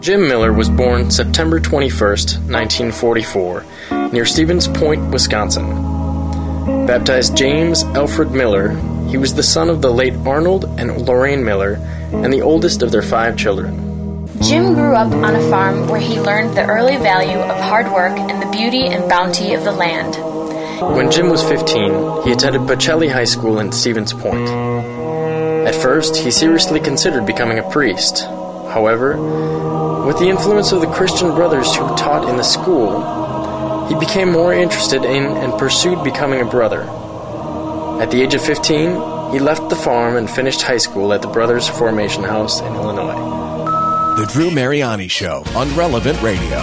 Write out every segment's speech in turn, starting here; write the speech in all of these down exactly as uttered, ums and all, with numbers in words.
Jim Miller was born September twenty-first, nineteen forty-four, near Stevens Point, Wisconsin. Baptized James Alfred Miller, he was the son of the late Arnold and Lorraine Miller, and the oldest of their five children. Jim grew up on a farm where he learned the early value of hard work and the beauty and bounty of the land. When Jim was fifteen, he attended Pacelli High School in Stevens Point. At first, he seriously considered becoming a priest. However, with the influence of the Christian brothers who taught in the school, he became more interested in and pursued becoming a brother. At the age of fifteen, he left the farm and finished high school at the Brothers Formation House in Illinois. The Drew Mariani Show on Relevant Radio.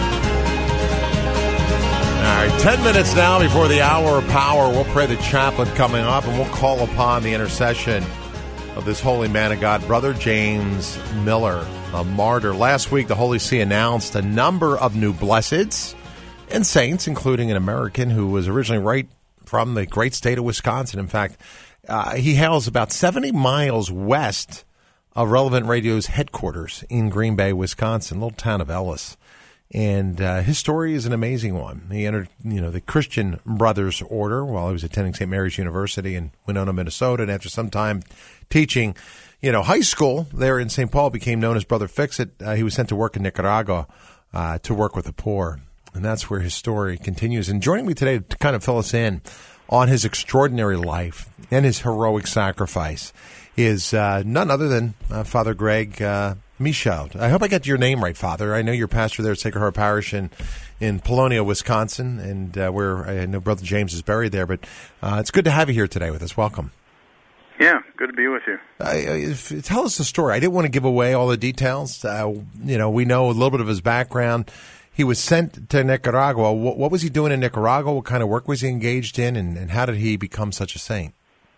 All right, ten minutes now before the hour of power. We'll pray the chaplain coming up, and we'll call upon the intercession of this holy man of God, Brother James Miller, a martyr. Last week, the Holy See announced a number of new blesseds and saints, including an American who was originally right from the great state of Wisconsin. In fact, uh, he hails about seventy miles west of Relevant Radio's headquarters in Green Bay, Wisconsin, little town of Ellis. And uh, his story is an amazing one. He entered, you know, the Christian Brothers Order while he was attending Saint Mary's University in Winona, Minnesota. And after some time teaching, you know, high school there in Saint Paul, became known as Brother Fix-It. Uh, he was sent to work in Nicaragua uh, to work with the poor. And that's where his story continues. And joining me today to kind of fill us in on his extraordinary life and his heroic sacrifice is uh, none other than uh, Father Greg uh, Michaud. I hope I got your name right, Father. I know you're pastor there at Sacred Heart Parish in, in Polonia, Wisconsin, and uh, where I know Brother James is buried there. But uh, it's good to have you here today with us. Welcome. Yeah, good to be with you. Uh, if, tell us the story. I didn't want to give away all the details. Uh, you know, we know a little bit of his background. He was sent to Nicaragua. What, what was he doing in Nicaragua? What kind of work was he engaged in, and, and how did he become such a saint?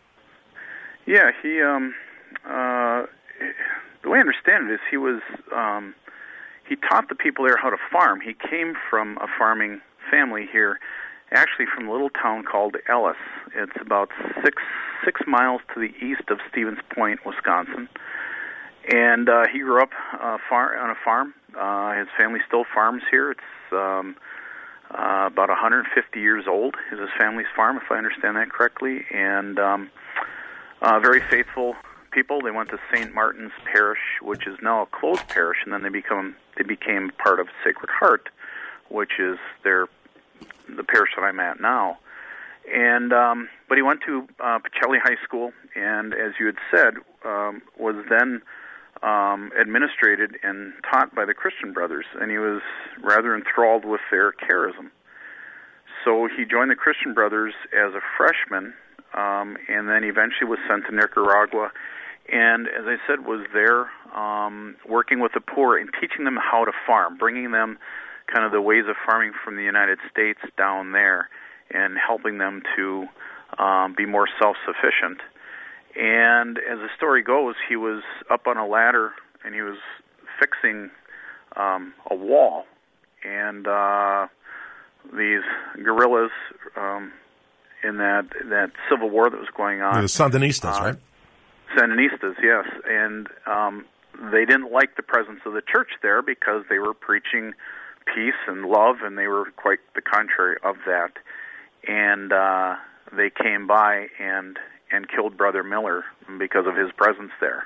Yeah, he, um, uh, the way I understand it is he was, um, he taught the people there how to farm. He came from a farming family here, actually from a little town called Ellis. It's about six six miles to the east of Stevens Point, Wisconsin. And uh, he grew up uh, far, on a farm. Uh, his family still farms here. It's um, uh, about one hundred fifty years old is his family's farm, if I understand that correctly. And um, uh, very faithful people. They went to Saint Martin's Parish, which is now a closed parish, and then they become they became part of Sacred Heart, which is their the parish that I'm at now. And um, but he went to uh, Pacelli High School, and as you had said, um, was then um, administrated and taught by the Christian Brothers, and he was rather enthralled with their charism. So he joined the Christian Brothers as a freshman, um, and then eventually was sent to Nicaragua, and as I said, was there um, working with the poor and teaching them how to farm, bringing them kind of the ways of farming from the United States down there, and helping them to um, be more self-sufficient. And as the story goes, he was up on a ladder, and he was fixing um, a wall, and uh, these guerrillas um, in that that civil war that was going on. The Sandinistas, uh, right? Sandinistas, yes. And um, they didn't like the presence of the church there because they were preaching peace and love, and they were quite the contrary of that. And uh, they came by and and killed Brother Miller because of his presence there.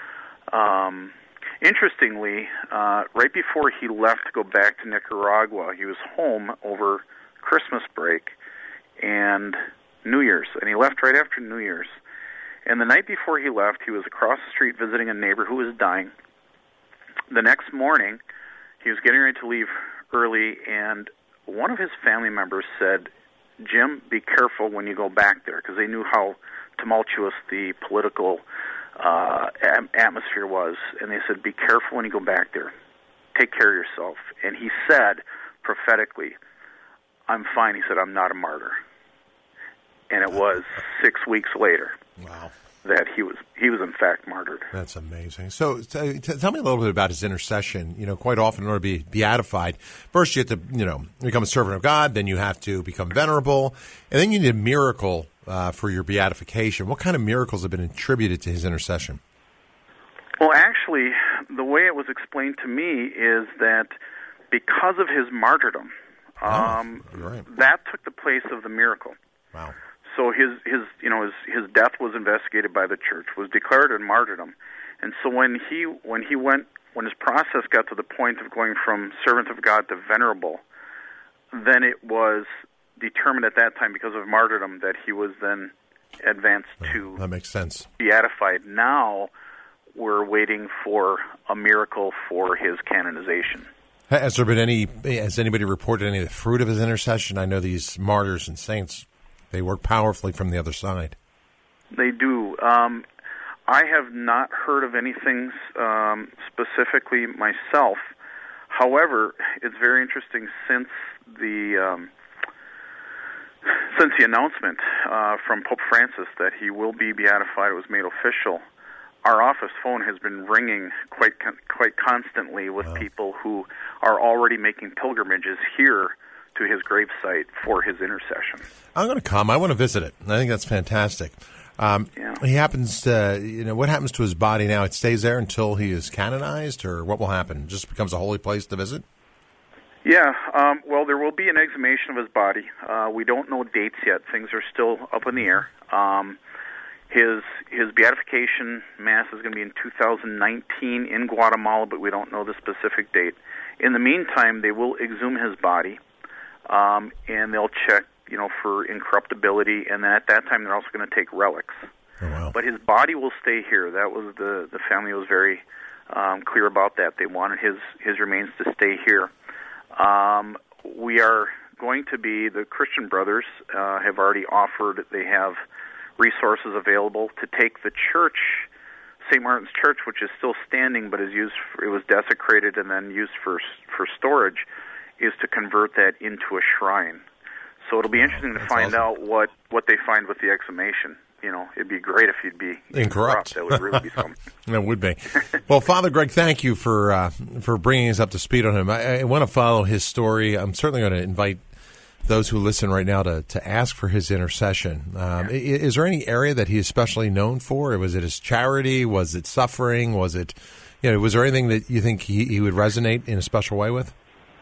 Um, interestingly, uh, right before he left to go back to Nicaragua, he was home over Christmas break and New Year's, and he left right after New Year's. And the night before he left, he was across the street visiting a neighbor who was dying. The next morning, he was getting ready to leave early, and one of his family members said, "Jim, be careful when you go back there," because they knew how tumultuous the political uh, atmosphere was. And they said, "Be careful when you go back there. Take care of yourself." And he said prophetically, "I'm fine." He said, "I'm not a martyr." And it was six weeks later. Wow. That he was he was in fact martyred. That's amazing. So t- t- tell me a little bit about his intercession. You know, quite often in order to be beatified, first you have to, you know, become a servant of God, then you have to become venerable, and then you need a miracle uh, for your beatification. What kind of miracles have been attributed to his intercession? Well, actually, the way it was explained to me is that because of his martyrdom, um, oh, right. that took the place of the miracle. Wow. So his, his, you know, his, his death was investigated by the church, was declared a martyrdom, and so when he, when he went, when his process got to the point of going from servant of God to venerable, then it was determined at that time, because of martyrdom, that he was then advanced to that makes sense. beatified. Now we're waiting for a miracle for his canonization. Has there been any? Has anybody reported any of the fruit of his intercession? I know these martyrs and saints, they work powerfully from the other side. They do. Um, I have not heard of anything um, specifically myself. However, it's very interesting since the um, since the announcement uh, from Pope Francis that he will be beatified, it was made official. Our office phone has been ringing quite con- quite constantly with wow. people who are already making pilgrimages here to his gravesite for his intercession. I'm going to come. I want to visit it. I think that's fantastic. Um, yeah. He happens to, you know, what happens to his body now? It stays there until he is canonized, or what will happen? It just becomes a holy place to visit? Yeah, um, well, there will be an exhumation of his body. Uh, we don't know dates yet. Things are still up in the air. Um, his his beatification mass is going to be in two thousand nineteen in Guatemala, but we don't know the specific date. In the meantime, they will exhume his body, um, and they'll check, you know, for incorruptibility, and then at that time they're also going to take relics. Oh, wow. But his body will stay here. That was the the family was very um, clear about that. They wanted his his remains to stay here. Um, we are going to be, the Christian Brothers uh, have already offered, they have resources available to take the church, Saint Martin's Church, which is still standing but is used, for, it was desecrated and then used for for storage, is to convert that into a shrine. So it'll be interesting to That's find awesome. out what, what they find with the exhumation. You know, it'd be great if you'd be incorrupt. That would really be something. That would be. Well, Father Greg, thank you for uh, for bringing us up to speed on him. I, I want to follow his story. I'm certainly going to invite those who listen right now to, to ask for his intercession. Um, yeah. is, is there any area that he is especially known for? Was it his charity? Was it suffering? Was it, you know, was there anything that you think he, he would resonate in a special way with?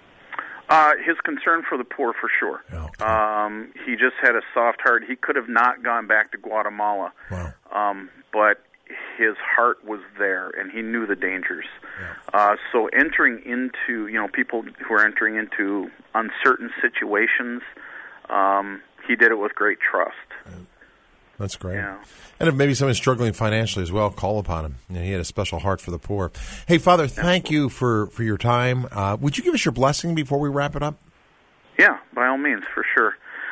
Uh, his concern for the poor, for sure. Okay. Um, he just had a soft heart. He could have not gone back to Guatemala, wow. um, but his heart was there, and he knew the dangers. Yeah. Uh, so entering into, you know, people who are entering into uncertain situations, um, he did it with great trust. That's great. Yeah. And if maybe someone's struggling financially as well, call upon him. You know, he had a special heart for the poor. Hey, Father, thank you for, for your time. Uh, would you give us your blessing before we wrap it up? Yeah, by all means, for sure.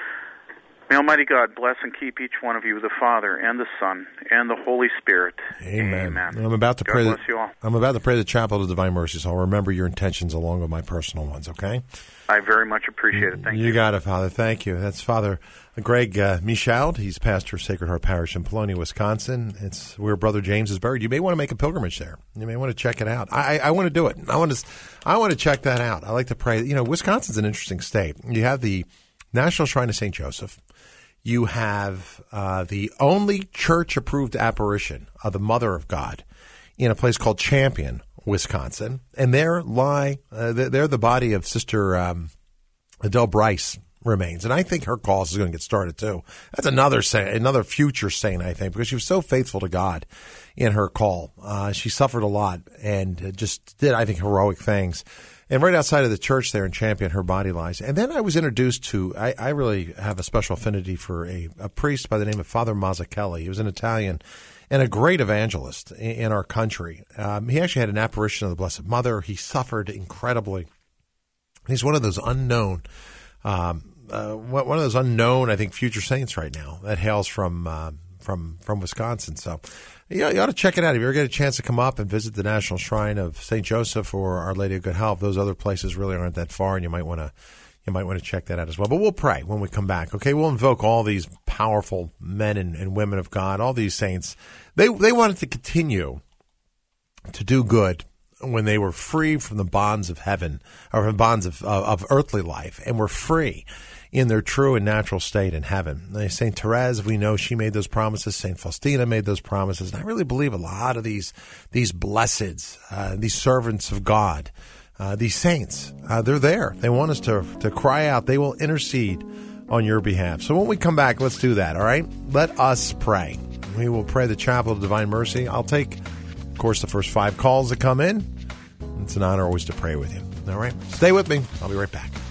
May Almighty God bless and keep each one of you, the Father and the Son and the Holy Spirit. Amen. Amen. I'm about to God pray. bless the, you all. I'm about to pray the Chapel of Divine Mercy, so I'll remember your intentions along with my personal ones, okay? I very much appreciate it. Thank you. You got it, Father. Thank you. That's Father Greg uh, Michaud. He's pastor of Sacred Heart Parish in Polonia, Wisconsin. It's where Brother James is buried. You may want to make a pilgrimage there. You may want to check it out. I, I, I want to do it. I want to. I want to check that out. I like to pray. You know, Wisconsin's an interesting state. You have the National Shrine of Saint Joseph. You have uh, the only church-approved apparition of the Mother of God in a place called Champion, Wisconsin. And there lie, uh, there the body of Sister um, Adele Bryce remains. And I think her cause is going to get started, too. That's another saint, another future saint, I think, because she was so faithful to God in her call. Uh, she suffered a lot and just did, I think, heroic things. And right outside of the church there in Champion, her body lies. And then I was introduced to, I, I really have a special affinity for a, a priest by the name of Father Mazzucchelli. He was an Italian and a great evangelist in, in our country. Um, he actually had an apparition of the Blessed Mother. He suffered incredibly. He's one of those unknown, um, uh, one of those unknown, I think, future saints right now that hails from uh, from from Wisconsin. So you, you ought to check it out. If you ever get a chance to come up and visit the National Shrine of Saint Joseph or Our Lady of Good Help, those other places really aren't that far, and you might want to you might want to check that out as well. But we'll pray when we come back. Okay, we'll invoke all these powerful men and, and women of God, all these saints. They they wanted to continue to do good when they were free from the bonds of heaven, or from bonds of, of, of earthly life, and were free in their true and natural state in heaven. Saint Therese, we know she made those promises. Saint Faustina made those promises. And I really believe a lot of these these blesseds, uh, these servants of God, uh, these saints, uh, they're there. They want us to, to cry out. They will intercede on your behalf. So when we come back, let's do that, all right? Let us pray. We will pray the Chapel of Divine Mercy. I'll take, of course, the first five calls that come in. It's an honor always to pray with you. All right? Stay with me. I'll be right back.